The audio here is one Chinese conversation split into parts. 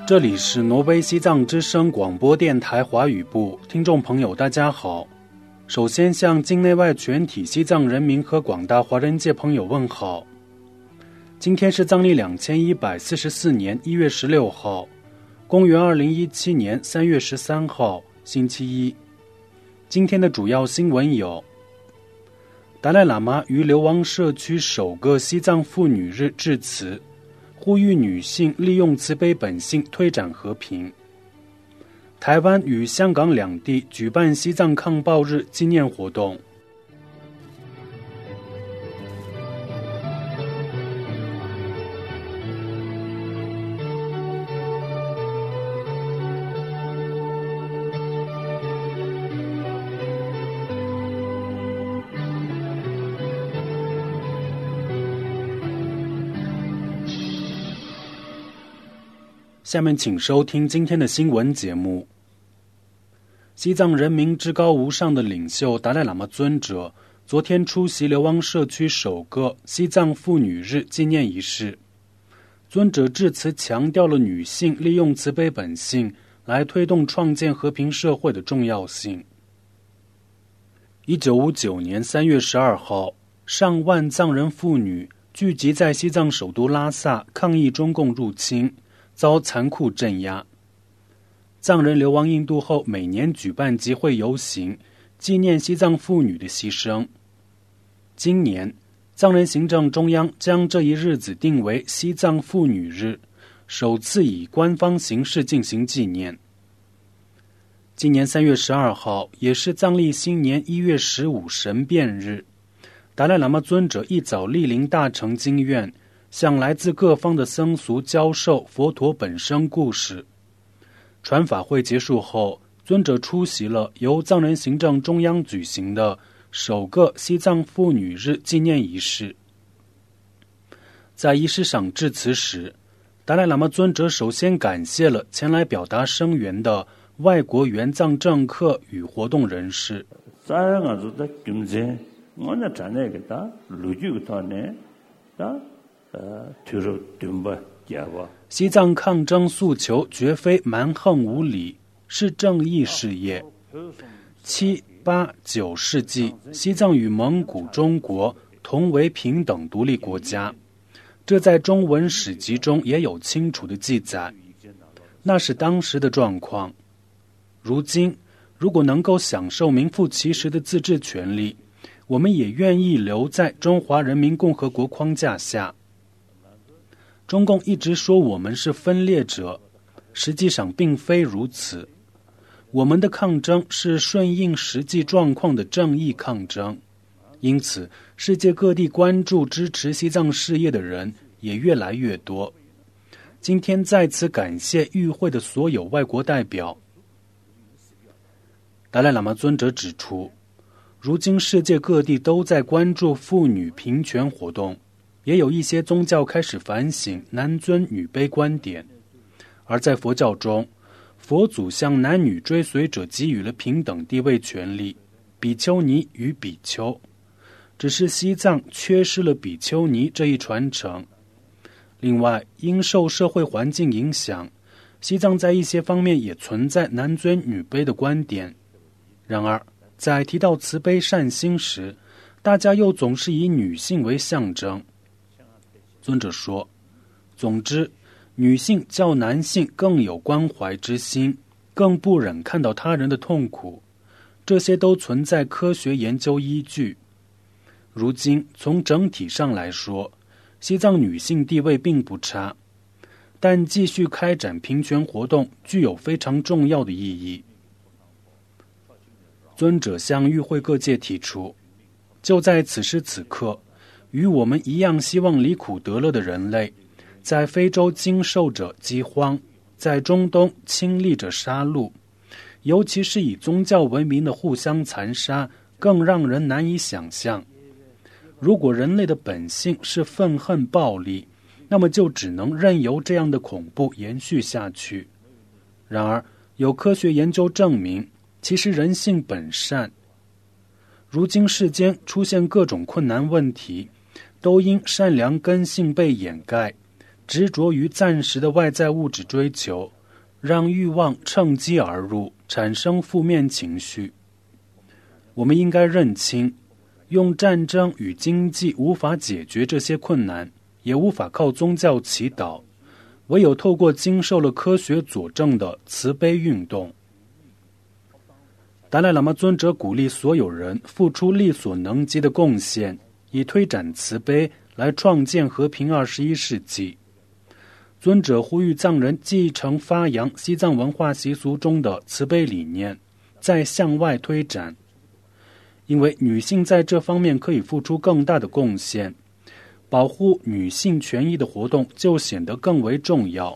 这里是挪威西藏之声广播电台华语部，听众朋友大家好。首先向境内外全体西藏人民和广大华人界朋友问好。今天是藏历2144年1月16号，公元2017年3月13号，星期一。今天的主要新闻有：达赖喇嘛于流亡社区首个西藏妇女日致辞，呼吁女性利用慈悲本性推展和平。台湾与香港两地举办西藏抗暴日纪念活动。下面请收听今天的新闻节目。西藏人民至高无上的领袖达赖喇嘛尊者昨天出席流亡社区首个西藏妇女日纪念仪式。尊者致辞强调了女性利用慈悲本性来推动创建和平社会的重要性。1959年3月12号，上万藏人妇女聚集在西藏首都拉萨抗议中共入侵，遭残酷镇压。藏人流亡印度后，每年举办集会游行，纪念西藏妇女的牺牲。今年，藏人行政中央将这一日子定为西藏妇女日，首次以官方形式进行纪念。今年3月12号，也是藏历新年1月15神变日，达赖喇嘛尊者一早莅临大成经院，向来自各方的僧俗教授佛陀本生故事。传法会结束后，尊者出席了由藏人行政中央举行的首个西藏妇女日纪念仪式。在仪式上致辞时，达赖喇嘛尊者首先感谢了前来表达声援的外国援藏政客与活动人士。西藏抗争诉求绝非蛮横无理，是正义事业。7、8、9世纪，西藏与蒙古、中国同为平等独立国家，这在中文史籍中也有清楚的记载。那是当时的状况。如今，如果能够享受名副其实的自治权利，我们也愿意留在中华人民共和国框架下。中共一直说我们是分裂者，实际上并非如此。我们的抗争是顺应实际状况的正义抗争，因此世界各地关注支持西藏事业的人也越来越多。今天在此感谢与会的所有外国代表。达赖喇嘛尊者指出，如今世界各地都在关注妇女平权活动，也有一些宗教开始反省男尊女卑观点。而在佛教中，佛祖向男女追随者给予了平等地位权利，比丘尼与比丘。只是西藏缺失了比丘尼这一传承。另外，因受社会环境影响，西藏在一些方面也存在男尊女卑的观点。然而，在提到慈悲善心时，大家又总是以女性为象征。尊者说，总之，女性较男性更有关怀之心，更不忍看到他人的痛苦，这些都存在科学研究依据。如今，从整体上来说，西藏女性地位并不差，但继续开展平权活动具有非常重要的意义。尊者向与会各界提出，就在此时此刻，与我们一样希望离苦得乐的人类，在非洲经受着饥荒，在中东亲历着杀戮，尤其是以宗教为名的互相残杀，更让人难以想象。如果人类的本性是愤恨暴力，那么就只能任由这样的恐怖延续下去。然而，有科学研究证明，其实人性本善。如今世间出现各种困难问题，都因善良根性被掩盖，执着于暂时的外在物质追求， 让欲望趁机而入，产生负面情绪。我们应该认清，用战争与经济无法解决这些困难，也无法靠宗教祈祷，唯有透过经受了科学佐证的慈悲运动。达赖喇嘛尊者鼓励所有人付出力所能及的贡献，以推展慈悲来创建和平21世纪。尊者呼吁藏人继承发扬西藏文化习俗中的慈悲理念，再向外推展，因为女性在这方面可以付出更大的贡献，保护女性权益的活动就显得更为重要。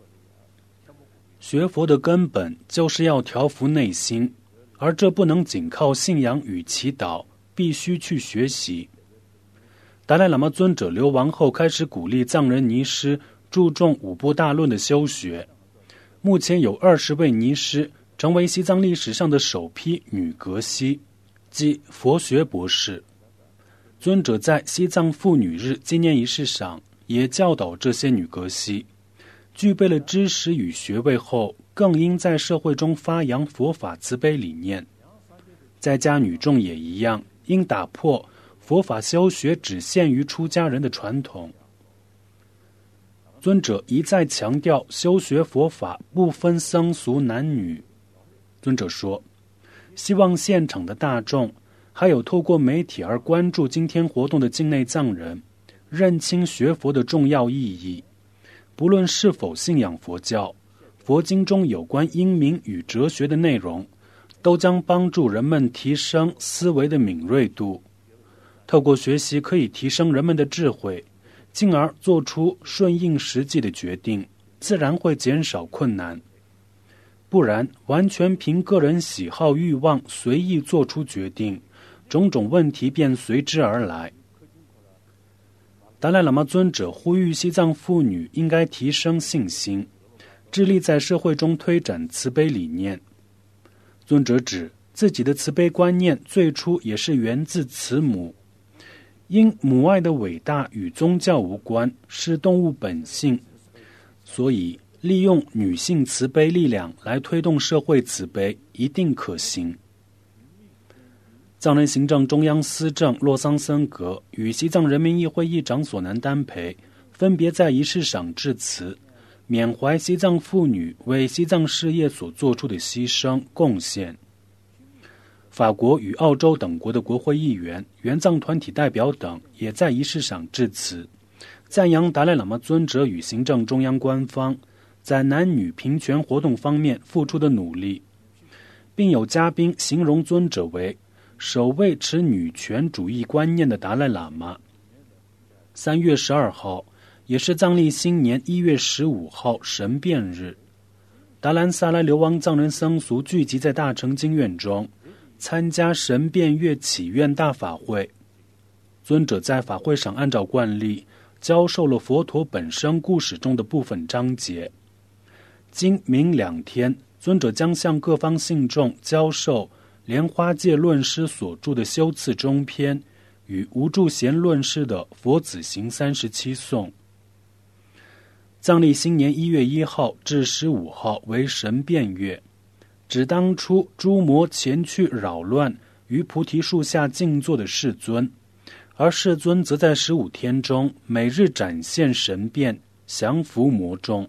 学佛的根本就是要调伏内心，而这不能仅靠信仰与祈祷，必须去学习。达赖喇嘛尊者流亡后，开始鼓励藏人尼师注重五部大论的修学。目前有20位尼师成为西藏历史上的首批女格西，即佛学博士。尊者在西藏妇女日纪念仪式上也教导这些女格西，具备了知识与学位后，更应在社会中发扬佛法慈悲理念。在家女众也一样，应打破佛法修学只限于出家人的传统。尊者一再强调修学佛法不分僧俗男女。尊者说，希望现场的大众，还有透过媒体而关注今天活动的境内藏人，认清学佛的重要意义。不论是否信仰佛教，佛经中有关英明与哲学的内容，都将帮助人们提升思维的敏锐度。透过学习可以提升人们的智慧，进而做出顺应实际的决定，自然会减少困难。不然，完全凭个人喜好欲望随意做出决定，种种问题便随之而来。达赖喇嘛尊者呼吁西藏妇女应该提升信心，致力在社会中推展慈悲理念。尊者指自己的慈悲观念最初也是源自慈母，因母爱的伟大与宗教无关，是动物本性，所以利用女性慈悲力量来推动社会慈悲一定可行。藏人行政中央司政洛桑森格与西藏人民议会议长索南丹培分别在仪式上致辞，缅怀西藏妇女为西藏事业所做出的牺牲贡献。法国与澳洲等国的国会议员、援藏团体代表等也在仪式上致辞，赞扬达赖喇嘛尊者与行政中央官方在男女平权活动方面付出的努力，并有嘉宾形容尊者为首位持女权主义观念的达赖喇嘛。3月12号也是藏历新年1月15号神变日，达兰萨拉流亡藏人僧俗聚集在大成经院中，参加神变月祈愿大法会。尊者在法会上按照惯例教授了佛陀本生故事中的部分章节。今明2天，尊者将向各方信众教授莲花戒论师所著的修次中篇与无住贤论师的佛子行37颂。藏历新年1月1号至15号为神变月，指当初诸魔前去扰乱于菩提树下静坐的世尊，而世尊则在15天中每日展现神变，降伏魔众。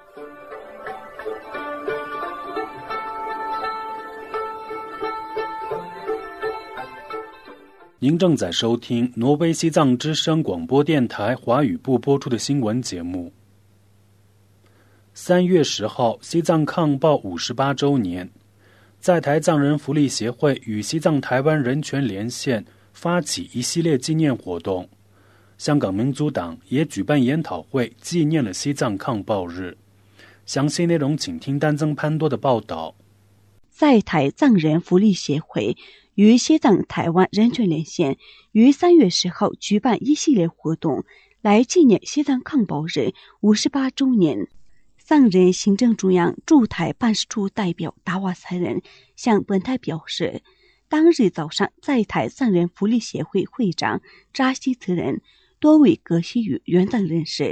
您正在收听挪威西藏之声广播电台华语部播出的新闻节目。3月10号，西藏抗暴58周年，在台藏人福利协会与西藏台湾人权连线发起一系列纪念活动。香港民族党也举办研讨会，纪念了西藏抗暴日。详细内容请听丹增潘多的报道。 在台藏人福利协会与西藏台湾人权连线于3月10号举办一系列活动，来纪念西藏抗暴日58周年。藏人行政中央驻台办事处代表达瓦才人向本台表示，当日早上在台藏人福利协会会长扎西慈人、多位格西与援藏人士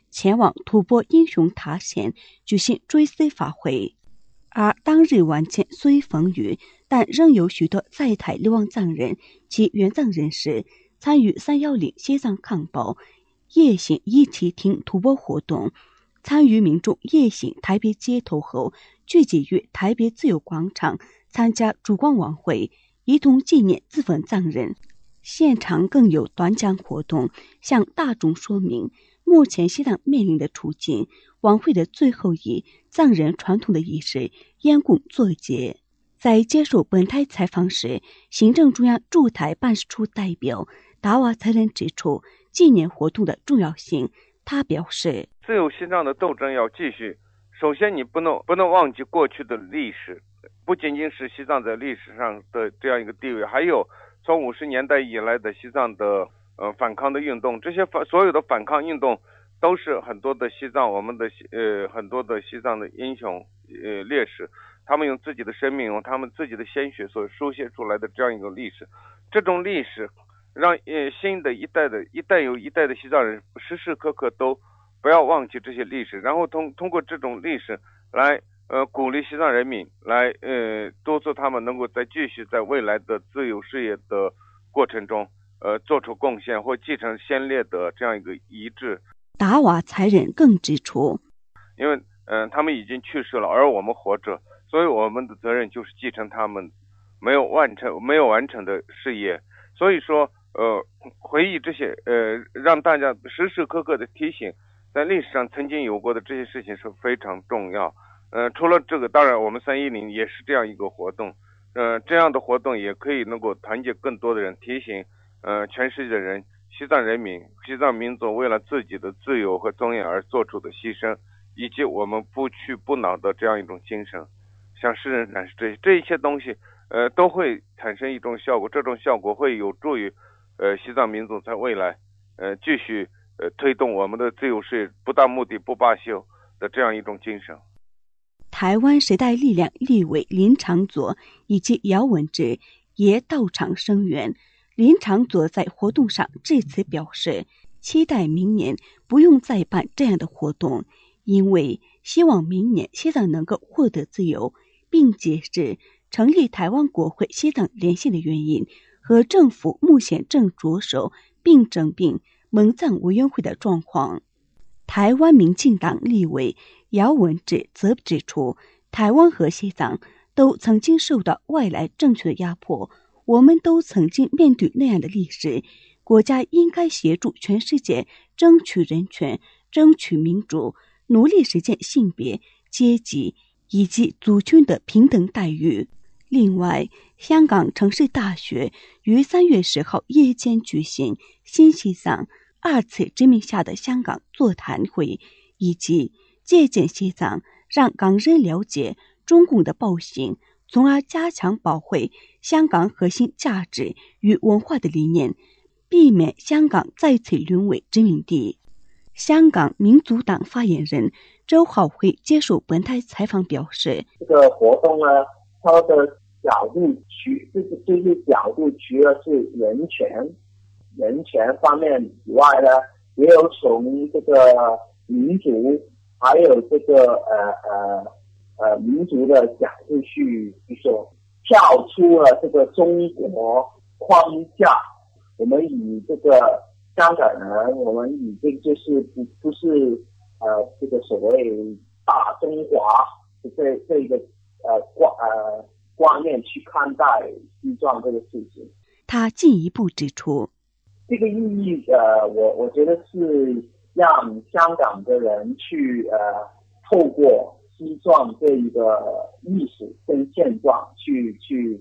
前往吐蕃英雄塔县举行追思法会。而当日晚间虽风雨，但仍有许多在台流亡藏人及援藏人士参与310西藏抗暴夜行一起听吐蕃活动。参与民众夜行台北街头后，聚集于台北自由广场参加烛光晚会，一同纪念自焚藏人。现场更有短讲活动，向大众说明目前西藏面临的处境。晚会的最后以藏人传统的仪式烟供作结。在接受本台采访时，行政中央驻台办事处代表达瓦才仁指出纪念活动的重要性。他表示， 自由西藏的斗争要继续。首先你不能忘记过去的历史，不仅仅是西藏在历史上的这样一个地位，还有从50年代以来的西藏的反抗的运动，这些所有的反抗运动都是很多的西藏很多的西藏的英雄烈士，他们用自己的生命，用他们自己的鲜血所书写出来的这样一个历史。这种历史让新的一代又一代的西藏人时时刻刻都不要忘记这些历史，然后通过这种历史来鼓励西藏人民，来督促他们能够继续在未来的自由事业的过程中做出贡献或继承先烈的这样一个遗志。 达瓦才仁更指出， 因为他们已经去世了，而我们活着，所以我们的责任就是继承他们没有完成的事业。所以说回忆这些让大家时时刻刻的提醒在历史上曾经有过的这些事情是非常重要。除了这个，当然我们310也是这样一个活动，这样的活动也可以能够团结更多的人，提醒全世界的人，西藏人民、西藏民族为了自己的自由和尊严而做出的牺牲，以及我们不屈不挠的这样一种精神，向世人展示这一些东西都会产生一种效果，这种效果会有助于西藏民族在未来继续推动我们的自由事业不达目的不罢休的这样一种精神。 台湾时代力量立委林长佐以及姚文智也到场声援。林长佐在活动上致辞表示，期待明年不用再办这样的活动，因为希望明年西藏能够获得自由，并解释成立台湾国会西藏连线的原因和政府目前正着手并整并蒙藏委员会的状况。台湾民进党立委姚文智则指出，台湾和西藏都曾经受到外来政权的压迫，我们都曾经面对那样的历史，国家应该协助全世界争取人权，争取民主，努力实现性别、阶级以及族群的平等待遇。另外，香港城市大学于3月10号夜间举行新西藏2次殖民下的香港座谈会，以及借鉴西藏，让港人了解中共的暴行，从而加强保卫香港核心价值与文化的理念，避免香港再次沦为殖民地。香港民族党发言人周浩辉接受本台采访表示， 这个活动呢，它的角度就是角度除了是人权方面以外呢，也有从这个民族还有这个民族的角度去说跳出了这个中国框架，我们以这个香港人，我们已经就是不是这个所谓大中华这个观念去看待西藏这个事情。 他进一步指出， 这个意义我觉得是让香港的人去透过西藏这一个历史跟现状去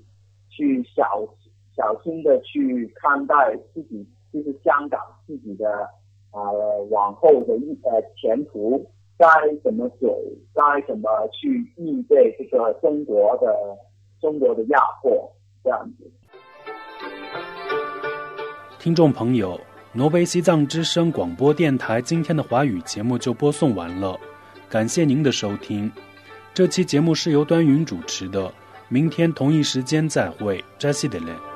小心的去看待自己，就是香港自己的往后的前途该怎么走，该怎么去应对这个中国的压迫，这样子。 听众朋友，挪威西藏之声广播电台今天的华语节目就播送完了，感谢您的收听。这期节目是由端云主持的，明天同一时间再会，扎西德勒。